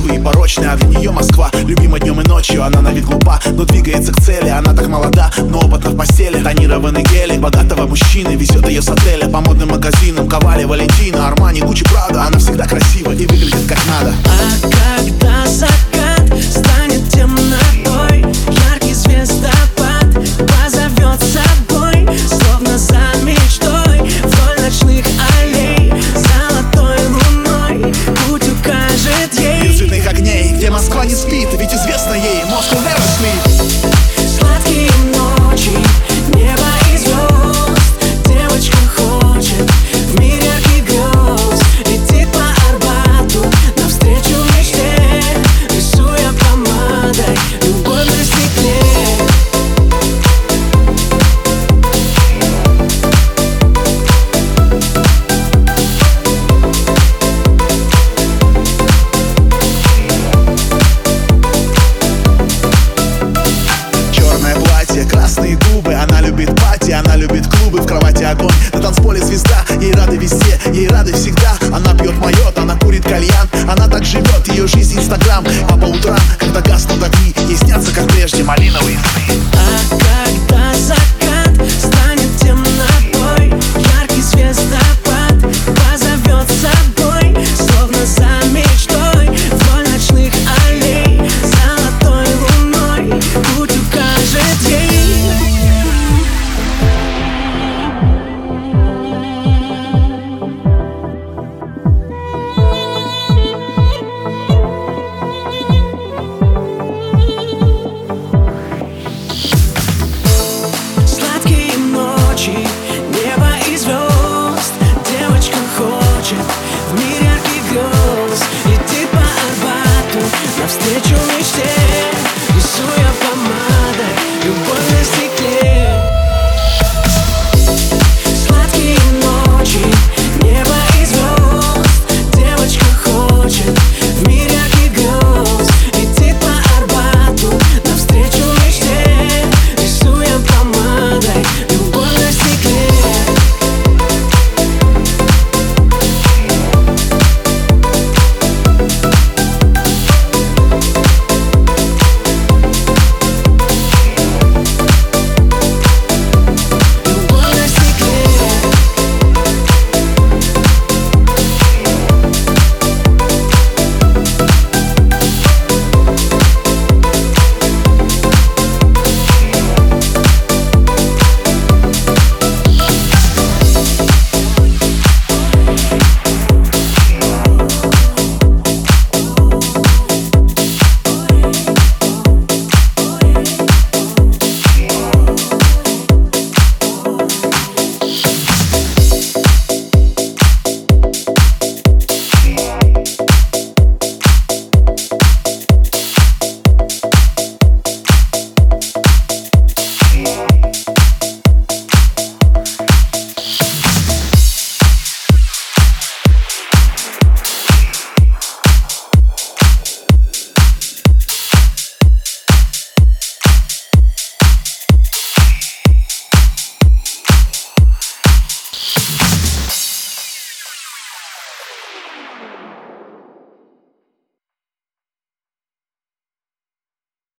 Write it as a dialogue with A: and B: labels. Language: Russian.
A: красивый и порочный, а для нее Москва любима днем и ночью. Она на вид глупа, но двигается к цели. Она так молода, но опытна в постели. Тонированный гелик богатого мужчины везет ее с отеля по модным магазинам. Ковали, Валентина, Армани, Гуччи, Прада. Она всегда красива и выглядит как надо.
B: А когда закат станет темнотой, яркий звездопад позовет с собой, словно за мечтой, вдоль ночных аллей, золотой луной путь укажет ей.
A: Мир цветных огней, где Москва не спит, ведь известно ей Moscow never sleep.
B: Сладкие ночи, небо и звезд, девочка хочет в мир ярких грез. Летит по Арбату навстречу мечте, рисуя помадой любовь на стекле.
A: Красные губы, она любит пати, она любит клубы, в кровати огонь, на танцполе звезда. Ей рады везде, ей рады всегда. Она пьет майот, она курит кальян, она так живет, ее жизнь инстаграм. А по утрам